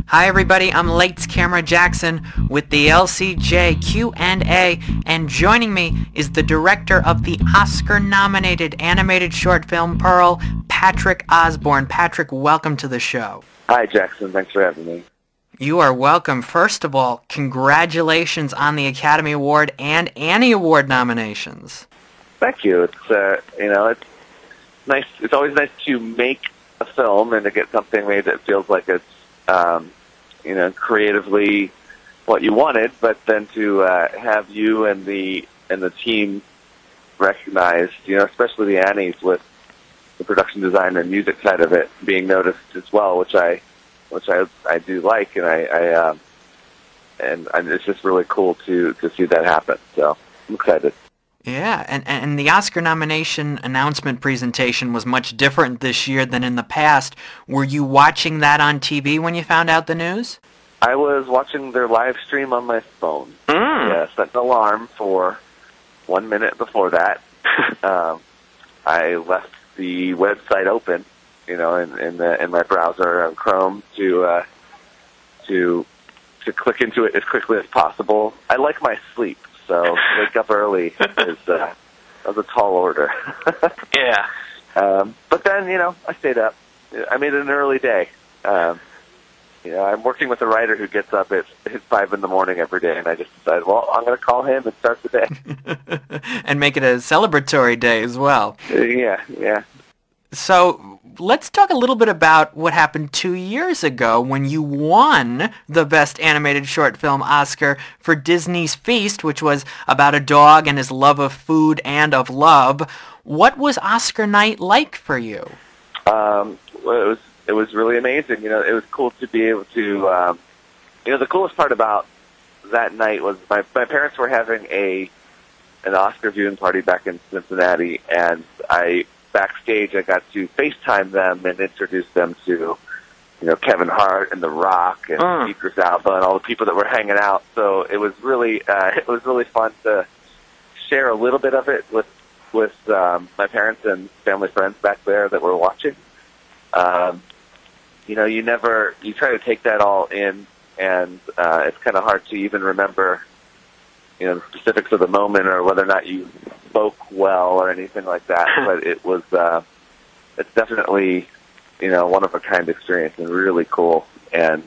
Hi everybody, I'm Lights Camera Jackson with the LCJ Q&A, and joining me is the director of the Oscar-nominated animated short film Pearl, Patrick Osborne. Patrick, welcome to the show. Hi Jackson, thanks for having me. You are welcome. First of all, congratulations on the Academy Award and Annie Award nominations. Thank you. It's nice. It's always nice to make a film and to get something made that feels like it's creatively what you wanted, but then to have you and the team recognized, especially the Annies with the production design and music side of it being noticed as well, which I do like, and it's just really cool to see that happen. So I'm excited. Yeah, and the Oscar nomination announcement presentation was much different this year than in the past. Were you watching that on TV when you found out the news? I was watching their live stream on my phone. Yeah, set an alarm for 1 minute before that. I left the website open, in my browser on Chrome to click into it as quickly as possible. I like my sleep. So wake up early is a tall order. Yeah. But then, I stayed up. I made it an early day. I'm working with a writer who gets up at 5 in the morning every day, and I just decided, well, I'm going to call him and start the day. And make it a celebratory day as well. Yeah. So let's talk a little bit about what happened 2 years ago when you won the Best Animated Short Film Oscar for Disney's Feast, which was about a dog and his love of food and of love. What was Oscar night like for you? Well, it was really amazing. It was cool to be able to. The coolest part about that night was my parents were having an Oscar viewing party back in Cincinnati, and backstage, I got to FaceTime them and introduce them to, Kevin Hart and The Rock and Idris Elba and all the people that were hanging out. So it was really fun to share a little bit of it with my parents and family friends back there that were watching. You try to take that all in, and it's kind of hard to even remember, the specifics of the moment or whether or not you spoke well or anything like that. But it was, it's definitely, one of a kind experience and really cool. And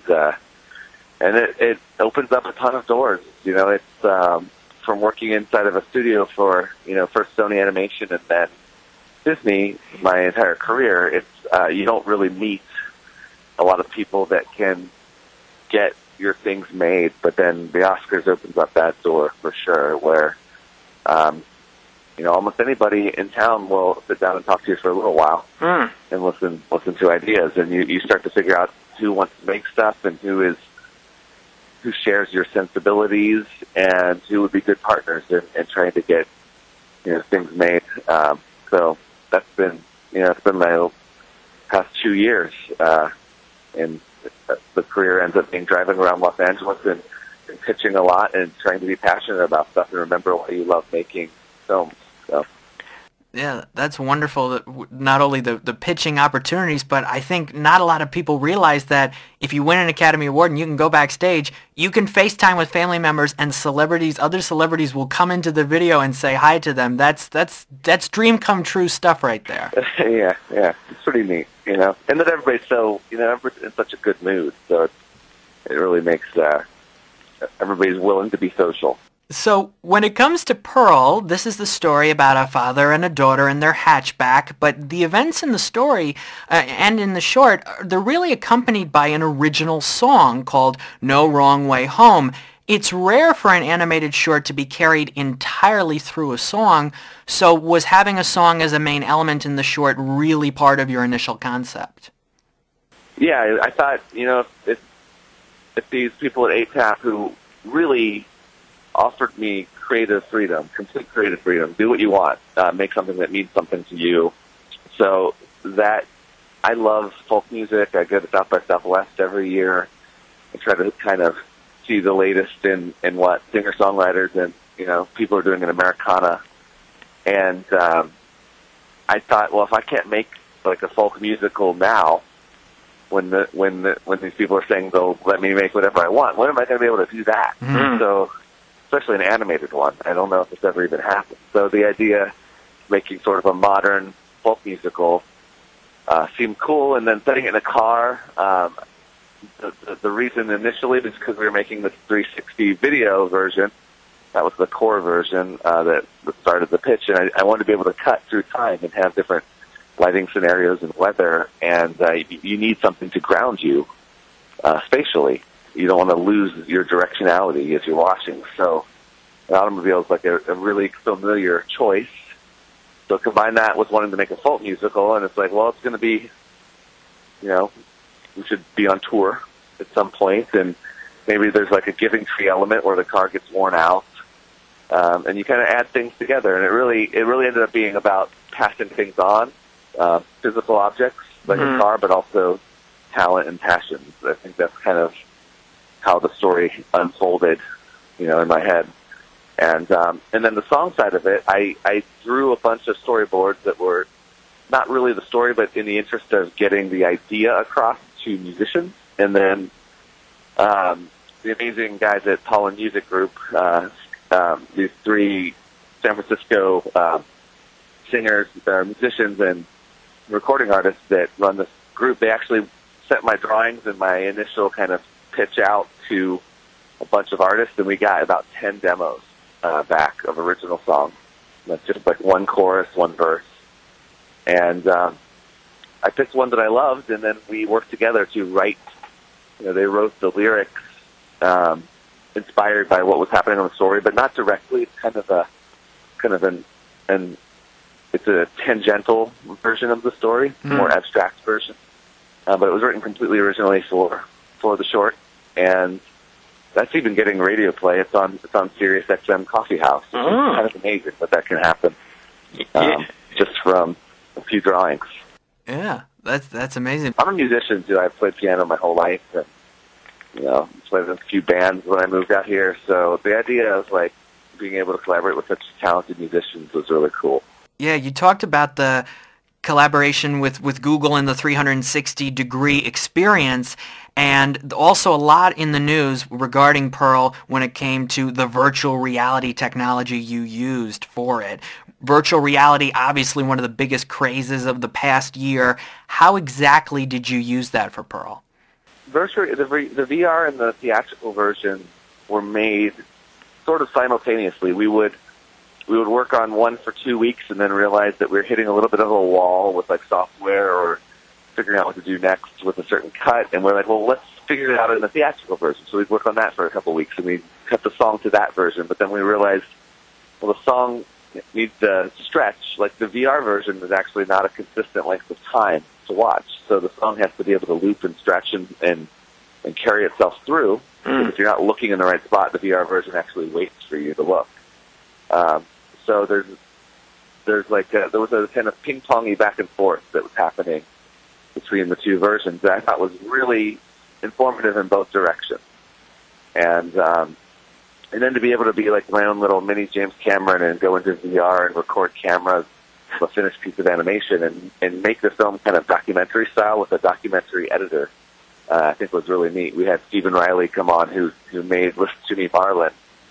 it opens up a ton of doors. It's from working inside of a studio for, first Sony Animation and then Disney my entire career. It's, you don't really meet a lot of people that can get your things made, but then the Oscars opens up that door for sure, where almost anybody in town will sit down and talk to you for a little while and listen to ideas, and you start to figure out who wants to make stuff and who shares your sensibilities and who would be good partners in trying to get things made. So that's been it's been my past 2 years, and the career ends up being driving around Los Angeles and pitching a lot and trying to be passionate about stuff and remember why you love making films. So. Yeah, that's wonderful. Not only the pitching opportunities, but I think not a lot of people realize that if you win an Academy Award and you can go backstage, you can FaceTime with family members and other celebrities will come into the video and say hi to them. That's dream come true stuff right there. Yeah, it's pretty neat, and that everybody's so everybody's in such a good mood, so it really makes everybody's willing to be social. So when it comes to Pearl, this is the story about a father and a daughter in their hatchback, but the events in the story and in the short, they're really accompanied by an original song called No Wrong Way Home. It's rare for an animated short to be carried entirely through a song, so was having a song as a main element in the short really part of your initial concept? Yeah, I thought, if these people at ATAP who really offered me creative freedom, complete creative freedom, do what you want, make something that means something to you. So that, I love folk music. I go to South by Southwest every year and try to kind of see the latest in what singer-songwriters and, people are doing in Americana. And I thought, well, if I can't make like a folk musical now, when these people are saying they'll let me make whatever I want, when am I going to be able to do that? Mm-hmm. So, especially an animated one, I don't know if it's ever even happened. So the idea of making sort of a modern folk musical seemed cool, and then setting it in a car. The reason initially was because we were making this 360 video version. That was the core version that started the pitch, and I wanted to be able to cut through time and have different lighting scenarios and weather, and you need something to ground you spatially. You don't want to lose your directionality as you're watching. So an automobile is like a really familiar choice. So combine that with wanting to make a folk musical, and it's like, well, it's going to be, we should be on tour at some point, and maybe there's like a giving tree element where the car gets worn out, and you kind of add things together, and it really ended up being about passing things on, physical objects like a car, but also talent and passions. I think that's kind of how the story unfolded, in my head. And then the song side of it, I drew a bunch of storyboards that were not really the story, but in the interest of getting the idea across to musicians. And then the amazing guys at Pollen Music Group, these three San Francisco singers, musicians, and recording artists that run this group, they actually sent my drawings and my initial kind of pitch out to a bunch of artists, and we got about 10 demos back of original songs. That's just like one chorus, one verse. And I picked one that I loved, and then we worked together to write. They wrote the lyrics inspired by what was happening on the story, but not directly. It's kind of an it's a tangential version of the story, more abstract version. But it was written completely originally for the short, and that's even getting radio play. It's on Sirius XM Coffee House. It's kind of amazing that can happen just from a few drawings. Yeah, that's amazing. I'm a musician too. I've played piano my whole life, and played in a few bands when I moved out here. So the idea of like being able to collaborate with such talented musicians was really cool. Yeah, you talked about the collaboration with Google and the 360-degree experience, and also a lot in the news regarding Pearl when it came to the virtual reality technology you used for it. Virtual reality, obviously one of the biggest crazes of the past year. How exactly did you use that for Pearl? The VR and the theatrical version were made sort of simultaneously. We would work on one for 2 weeks and then realize that we were hitting a little bit of a wall with like software or figuring out what to do next with a certain cut, and we're like, well, let's figure it out in the theatrical version. So we'd work on that for a couple of weeks, and we'd cut the song to that version, but then we realized, well, the song needs to stretch. Like the VR version is actually not a consistent length of time to watch, so the song has to be able to loop and stretch and carry itself through. If you're not looking in the right spot, the VR version actually waits for you to look. So there was a kind of ping-pongy back and forth that was happening between the two versions that I thought was really informative in both directions. And then to be able to be like my own little mini James Cameron and go into VR and record cameras of a finished piece of animation and make the film kind of documentary style with a documentary editor, I think was really neat. We had Stephen Riley come on who made Listen to Me, Marlon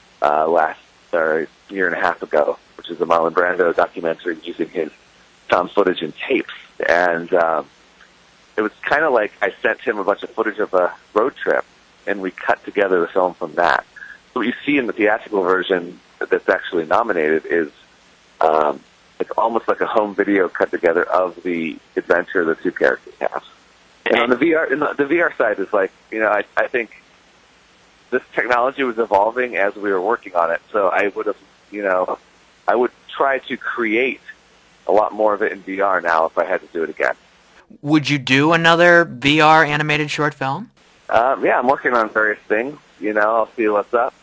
a year and a half ago, which is a Marlon Brando documentary using his found footage and tapes. And it was kind of like I sent him a bunch of footage of a road trip, and we cut together the film from that. So what you see in the theatrical version that's actually nominated is it's almost like a home video cut together of the adventure the two characters have. And on the VR side is like, I think this technology was evolving as we were working on it. So I would try to create a lot more of it in VR now if I had to do it again. Would you do another VR animated short film? Yeah, I'm working on various things. I'll see what's up.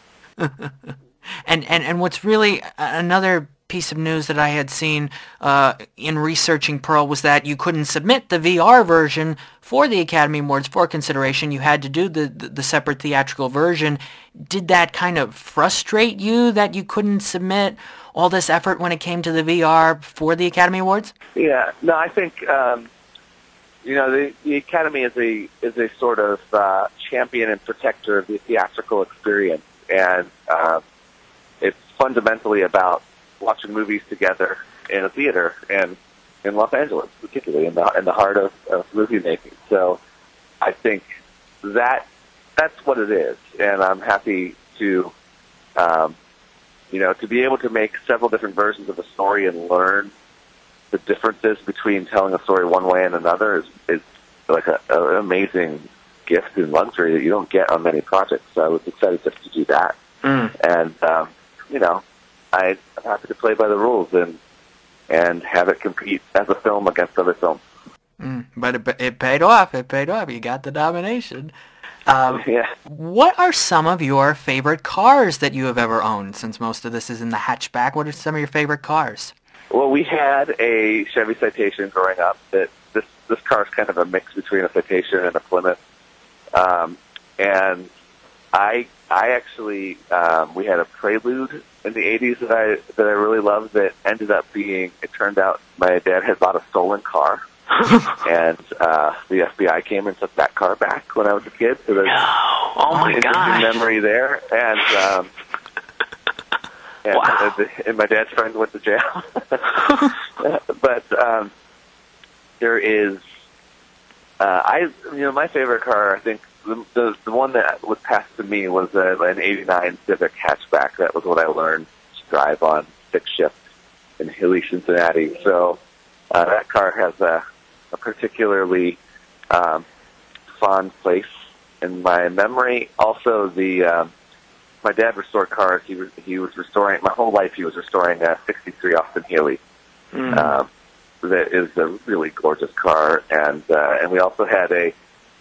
And what's really another piece of news that I had seen in researching Pearl was that you couldn't submit the VR version for the Academy Awards for consideration. You had to do the separate theatrical version. Did that kind of frustrate you that you couldn't submit all this effort when it came to the VR for the Academy Awards? Yeah, no, I think the Academy is a sort of champion and protector of the theatrical experience, and it's fundamentally about watching movies together in a theater, and in Los Angeles, particularly in the heart of movie making. So I think that's what it is, and I'm happy to to be able to make several different versions of a story and learn the differences between telling a story one way and another is like an amazing gift and luxury that you don't get on many projects. So I was excited just to do that. And, I'm happy to play by the rules and have it compete as a film against other films. But it paid off. It paid off. You got the nomination. Yeah. What are some of your favorite cars that you have ever owned? Since most of this is in the hatchback, what are some of your favorite cars? Well, we had a Chevy Citation growing up. That this car is kind of a mix between a Citation and a Plymouth. And I actually we had a Prelude in the '80s that I really loved. That ended up being, it turned out my dad had bought a stolen car. And the FBI came and took that car back when I was a kid. So there's my interesting God. memory there. And Wow. And my dad's friend went to jail. But there is, my favorite car, I think, the one that was passed to me was an '89 Civic hatchback. That was what I learned to drive on stick shift in Hilly, Cincinnati. So that car has a particularly fond place in my memory. Also, my dad restored cars. He was restoring, my whole life he was restoring a '63 Austin Healey. That is a really gorgeous car, and we also had a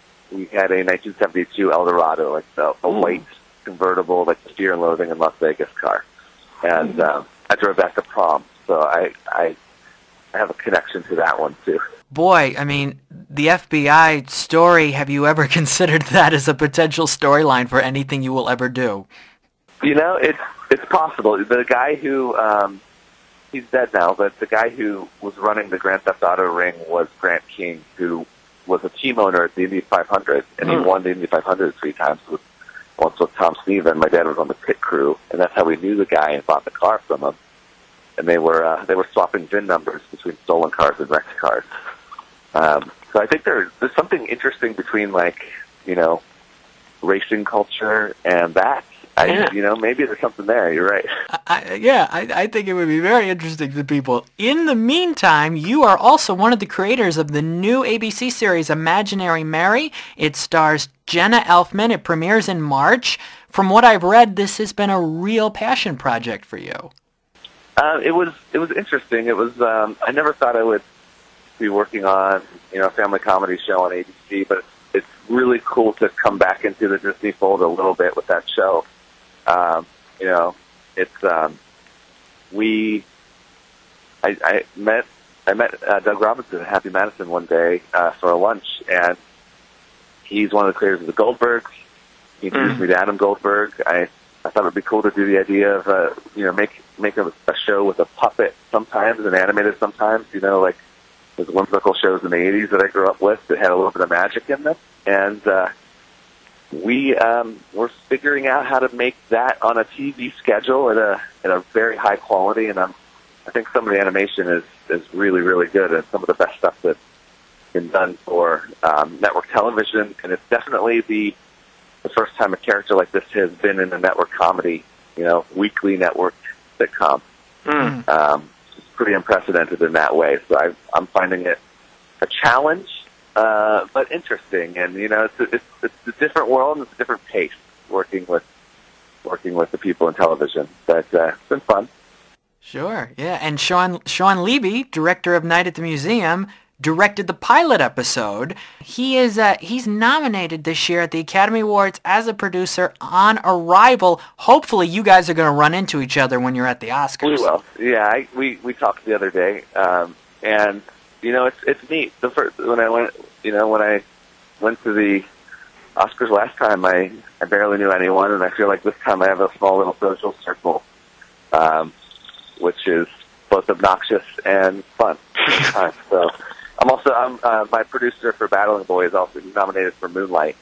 1972 Eldorado, like a white convertible, like the Fear and Loathing in Las Vegas car, and I drove that to prom, so I have a connection to that one too. Boy, I mean, the FBI story, have you ever considered that as a potential storyline for anything you will ever do? It's possible. The guy who, he's dead now, but the guy who was running the Grand Theft Auto ring was Grant King, who was a team owner at the Indy 500, and he won the Indy 500 3 times, once with Tom Steven. My dad was on the pit crew, and that's how we knew the guy and bought the car from him. And they were swapping VIN numbers between stolen cars and wrecked cars. So I think there's something interesting between, racing culture and that. Maybe there's something there. You're right. I think it would be very interesting to people. In the meantime, you are also one of the creators of the new ABC series Imaginary Mary. It stars Jenna Elfman. It premieres in March. From what I've read, this has been a real passion project for you. It was interesting. It was I never thought I would be working on a family comedy show on ABC, but it's really cool to come back into the Disney fold a little bit with that show. I met Doug Robinson at Happy Madison one day for a lunch, and he's one of the creators of the Goldbergs. He introduced me to Adam Goldberg. I thought it would be cool to do the idea of make a show with a puppet sometimes and animated sometimes. Like those whimsical shows in the '80s that I grew up with that had a little bit of magic in them, and we were figuring out how to make that on a TV schedule at a very high quality, and I think some of the animation is really, really good, and some of the best stuff that's been done for network television, and it's definitely the first time a character like this has been in a network comedy, weekly network sitcom. It's pretty unprecedented in that way, so I'm finding it a challenge. But interesting, and it's a different world and it's a different pace working with the people in television. But it's been fun. Sure, yeah. And Sean Levy, director of Night at the Museum, directed the pilot episode. He's nominated this year at the Academy Awards as a producer on Arrival. Hopefully, you guys are going to run into each other when you're at the Oscars. We will. Yeah, we talked the other day, and. It's neat. When I went to the Oscars last time, I barely knew anyone, and I feel like this time I have a small little social circle, which is both obnoxious and fun at the same time. So I'm my producer for Battling Boy is also nominated for Moonlight,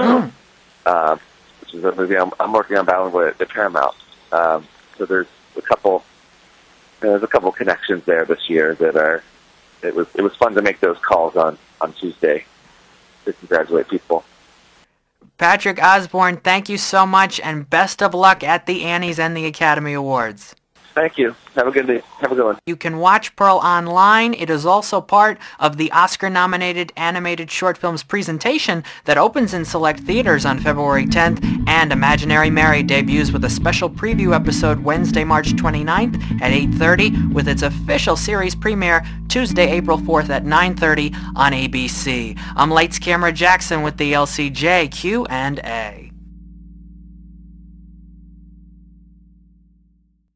which is a movie I'm working on Battling Boy at Paramount. So there's a couple connections there this year that are. It was fun to make those calls on Tuesday to congratulate people. Patrick Osborne, thank you so much, and best of luck at the Annies and the Academy Awards. Thank you. Have a good day. Have a good one. You can watch Pearl online. It is also part of the Oscar-nominated animated short films presentation that opens in select theaters on February 10th, and Imaginary Mary debuts with a special preview episode Wednesday, March 29th at 8:30, with its official series premiere Tuesday, April 4th at 9:30 on ABC. I'm Lights Camera Jackson with the LCJ Q&A.